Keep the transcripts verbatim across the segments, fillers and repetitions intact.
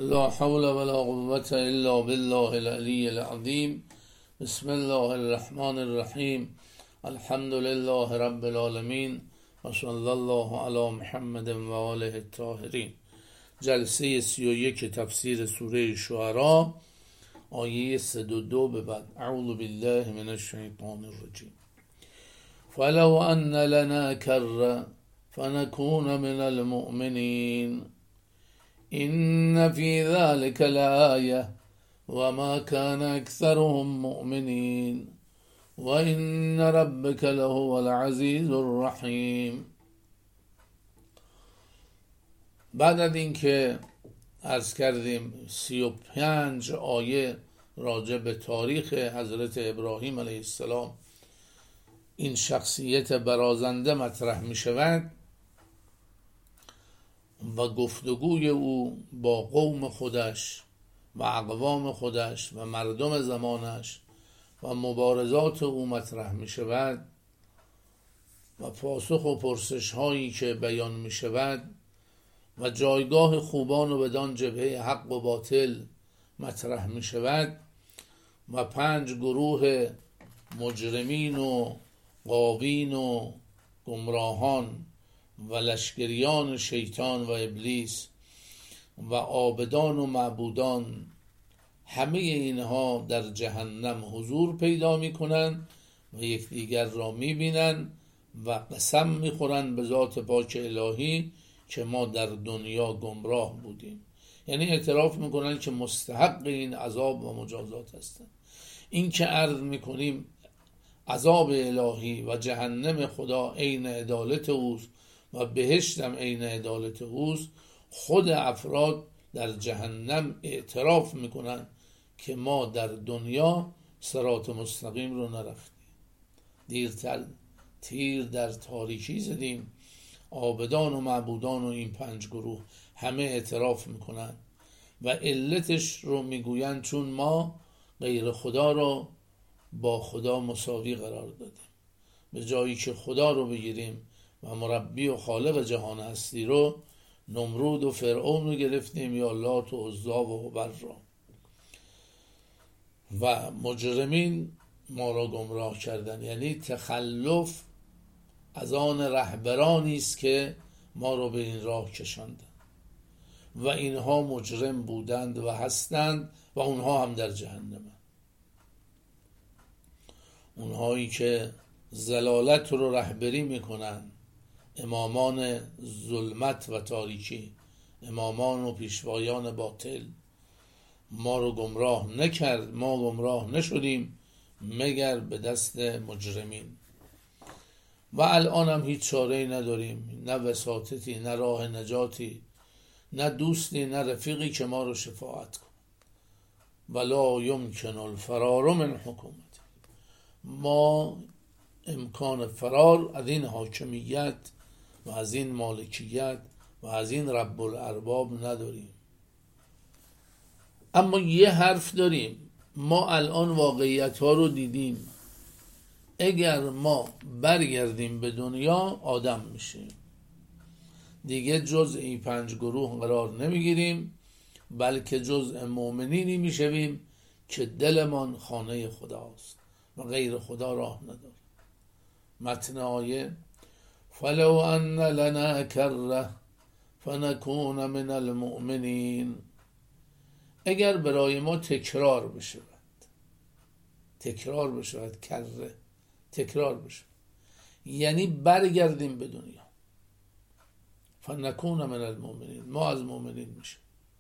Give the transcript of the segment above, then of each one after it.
لا حول ولا قوة الا بالله العلی العظیم. بسم الله الرحمن الرحیم. الحمد لله رب العالمین و صلی الله علی محمد و آله الطاهرین. جلسه سی و یک تفسیر سوره شعراء، آیه صد و دو به بعد. اعوذ بالله من الشیطان الرجیم. فلو ان لنا کره فنكون من المؤمنین إن في ذلك لآية وما كان أكثرهم مؤمنين وإن ربك لهو العزيز الرحيم. بعد از اینکه عرض کردیم سی و پنج آیه راجع به تاریخ حضرت ابراهیم علیه السلام، این شخصیت برازنده مطرح می شود و گفتگوی او با قوم خودش و اقوام خودش و مردم زمانش و مبارزات او مطرح می شود و پاسخ و پرسش هایی که بیان می شود و جایگاه خوبان و بدان جبهه حق و باطل مطرح می شود و پنج گروه مجرمین و غاوین و گمراهان و لشکریان شیطان و ابلیس و عابدان و معبودان، همه اینها در جهنم حضور پیدا می کنند و یکدیگر را می بینند و قسم می خورند به ذات پاک الهی که ما در دنیا گمراه بودیم. یعنی اعتراف می کنند که مستحق این عذاب و مجازات هستند. این که عرض می کنیم عذاب الهی و جهنم خدا عین عدالت اوست و بهشتم عین عدالت اوست، خود افراد در جهنم اعتراف میکنن که ما در دنیا صراط مستقیم رو نرفتیم، دیرتر تیر در تاریکی زدیم. عابدان و معبودان و این پنج گروه همه اعتراف میکنن و علتش رو میگوین چون ما غیر خدا رو با خدا مساوی قرار دادیم. به جایی که خدا رو بگیریم و مربی و خالق جهان هستی رو، نمرود و فرعون رو گرفتیم یا لات و عزا و هبل را. و مجرمین ما را گمراه کردن، یعنی تخلف از آن رهبرانی است که ما را به این راه کشاندند و اینها مجرم بودند و هستند و اونها هم در جهنم. اونهایی که ضلالت رو رهبری میکنن، امامان ظلمت و تاریکی، امامان و پیشوایان باطل، ما رو گمراه نکرد، ما گمراه نشدیم مگر به دست مجرمین. و الان هم هیچ چاره‌ای نداریم، نه وساطتی، نه راه نجاتی، نه دوستی، نه رفیقی که ما رو شفاعت کند. ولا یمکن الفرار من حکومت، ما امکان فرار از این حاکمیت و از این مالکیت و از این رب الارباب نداریم. اما یه حرف داریم، ما الان واقعیت ها رو دیدیم. اگر ما برگردیم به دنیا آدم میشیم، دیگه جز این پنج گروه قرار نمیگیریم، بلکه جز مؤمنینی میشویم که دلمان خانه خداست و غیر خدا راه نداره. متن آیه: فلو ان لنا کره فنکون من المؤمنین. اگر برای ما تکرار بشود، تکرار بشود، کره تکرار بشود، یعنی برگردیم به دنیا، فنکون من المؤمنین، ما از مؤمنین میشیم.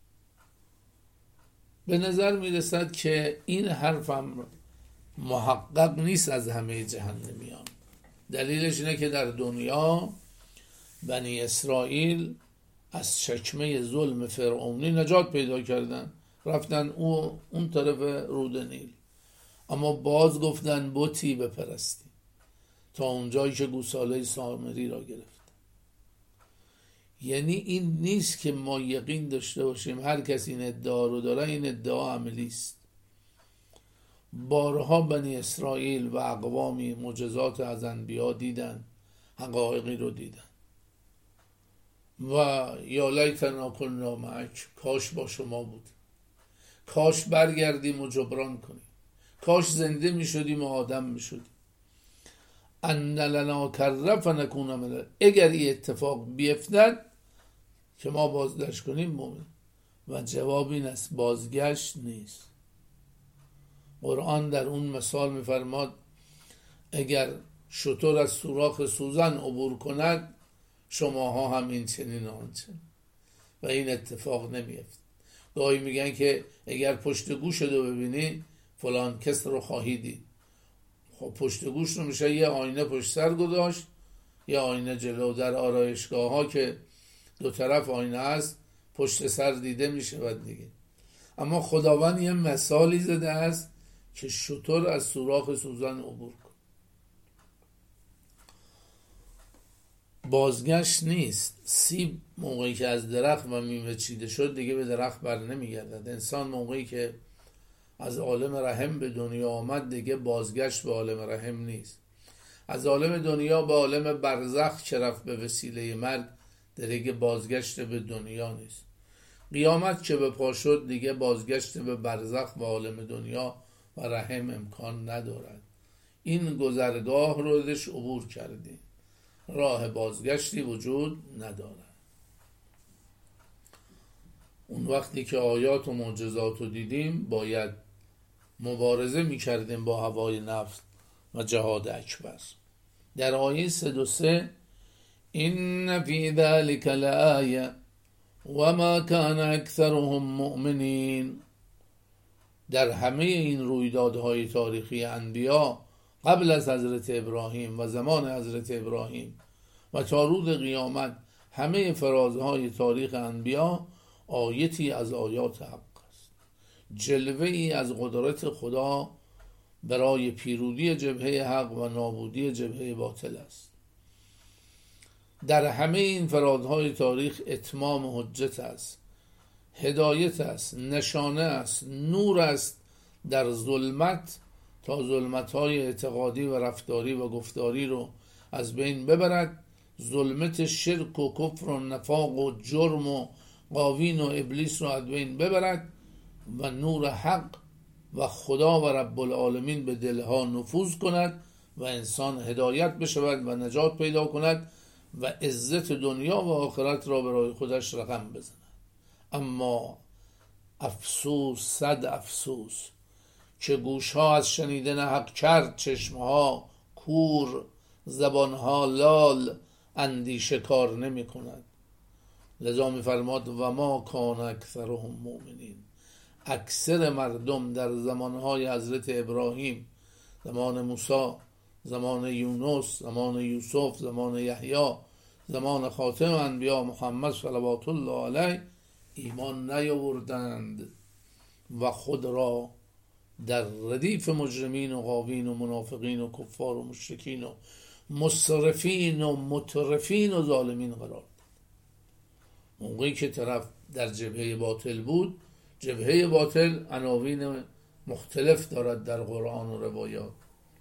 به نظر میرسد که این حرفم محقق نیست از همه جهنمیان. دلیلش اینه که در دنیا بنی اسرائیل از چکمه ظلم فرعونی نجات پیدا کردن، رفتن او اون طرف رود نیل، اما باز گفتن بتی بپرستی تا اونجایی که گوساله سامری را گرفت. یعنی این نیست که ما یقین داشته باشیم هر کسی این ادعا رو داره، این ادعا عملی است. بارها بنی اسرائیل و اقوامی معجزات از انبیا دیدن، حقایقی رو دیدن و یا لیتنا کنا معک، کاش با شما بود، کاش برگردیم و جبران کنیم، کاش زنده می شدیم و آدم می شدیم. ان لنا کره فنکون من، اگر این اتفاق بیفتد که ما بازگشت کنیم مومن. و جواب این است بازگشت نیست. قرآن در اون مثال می‌فرماد اگر شتر از سوراخ سوزن عبور کند شماها هم این چنین آنچنین، و این اتفاق نمیفته. گاهی میگن که اگر پشت گوش رو ببینی فلان کس رو خواهی دید. خب پشت گوش رو میشه یه آینه پشت سر گذاشت، یه آینه جلو. در آرایشگاه ها که دو طرف آینه است پشت سر دیده میشه بعد دیگه. اما خداوند یه مثالی زده است که شتر از سوراخ سوزن عبور کن. بازگشت نیست. سیب موقعی که از درخت و میوه چیده شد دیگه به درخت بر نمیگردد. انسان موقعی که از عالم رحم به دنیا آمد دیگه بازگشت به عالم رحم نیست. از عالم دنیا به عالم برزخ که رفت به وسیله مرگ دیگه بازگشت به دنیا نیست. قیامت که به پا شد دیگه بازگشت به برزخ و عالم دنیا و رحم امکان ندارد. این گذرگاه رو ازش عبور کردیم، راه بازگشتی وجود ندارد. اون وقتی که آیات و معجزات رو دیدیم باید مبارزه میکردیم با هوای نفس و جهاد اکبر. در آیه صد و سه این فی ذلک لآیه و ما کان اکثرهم مؤمنین، در همه این رویدادهای تاریخی انبیا قبل از حضرت ابراهیم و زمان حضرت ابراهیم و تا روز قیامت همه فرازهای تاریخ انبیا آیتی از آیات حق است، جلوه ای از قدرت خدا برای پیروزی جبهه حق و نابودی جبهه باطل است. در همه این فرازهای تاریخ اتمام حجت است، هدایت است، نشانه است، نور است در ظلمت تا ظلمت‌های اعتقادی و رفتاری و گفتاری رو از بین ببرد، ظلمت شرک و کفر و نفاق و جرم و قاوین و ابلیس رو از بین ببرد و نور حق و خدا و رب العالمین به دلها نفوذ کند و انسان هدایت بشود و نجات پیدا کند و عزت دنیا و آخرت را برای خودش رقم بزند. اما افسوس صد افسوس که گوشها از شنیدن حق کرد، چشمها کور، زبانها لال، اندیشه کار نمی کند. لذا می فرماد و ما کان اکثرهم مؤمنین، اکثر مردم در زمانهای حضرت ابراهیم، زمان موسی، زمان یونس، زمان یوسف، زمان یحیی، زمان خاتم انبیا محمد صلوات الله علیه ایمان نیاوردند و خود را در ردیف مجرمین و غاوین و منافقین و کفار و مشرکین و مسرفین و مترفین و ظالمین قرار داد. موقعی که طرف در جبهه باطل بود، جبهه باطل عناوین مختلف دارد در قرآن و روایات،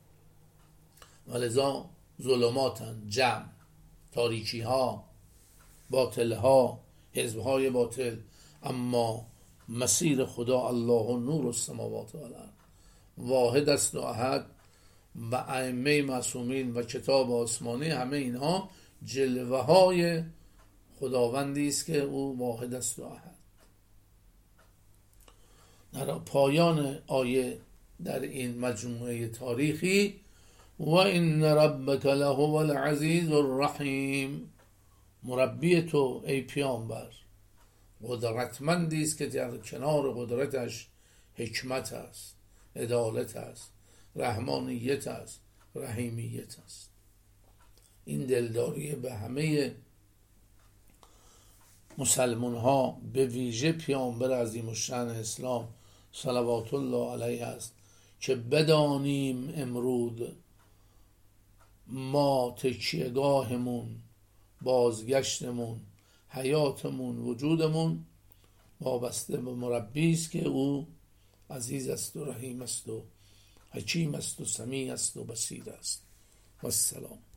ولذا ظلماتن، جمع، تاریکی ها، باطل ها، حزب های باطل. اما مسیر خدا الله نور السماوات و الارض، واحد است و احد و ائمه معصومین و کتاب آسمانی، همه اینها جلوه های خداوندی است که او واحد است و احد. در پایان آیه در این مجموعه تاریخی و ان ربک لهو العزیز الرحیم، مربی تو ای پیامبر قدرتمندی است که در کنار قدرتش حکمت است، عدالت است، رحمانیت است، رحیمیت است. این دلداری به همه مسلمان ها، به ویژه پیامبر عظیم الشأن اسلام صلوات الله علیه است که بدانیم امروز ما تکیهگاهمون، بازگشتمون، حیاتمون، وجودمون وابسته به مربی است که او عزیز است و رحیم است و حکیم است و سمیع است و بصیر است. و السلام.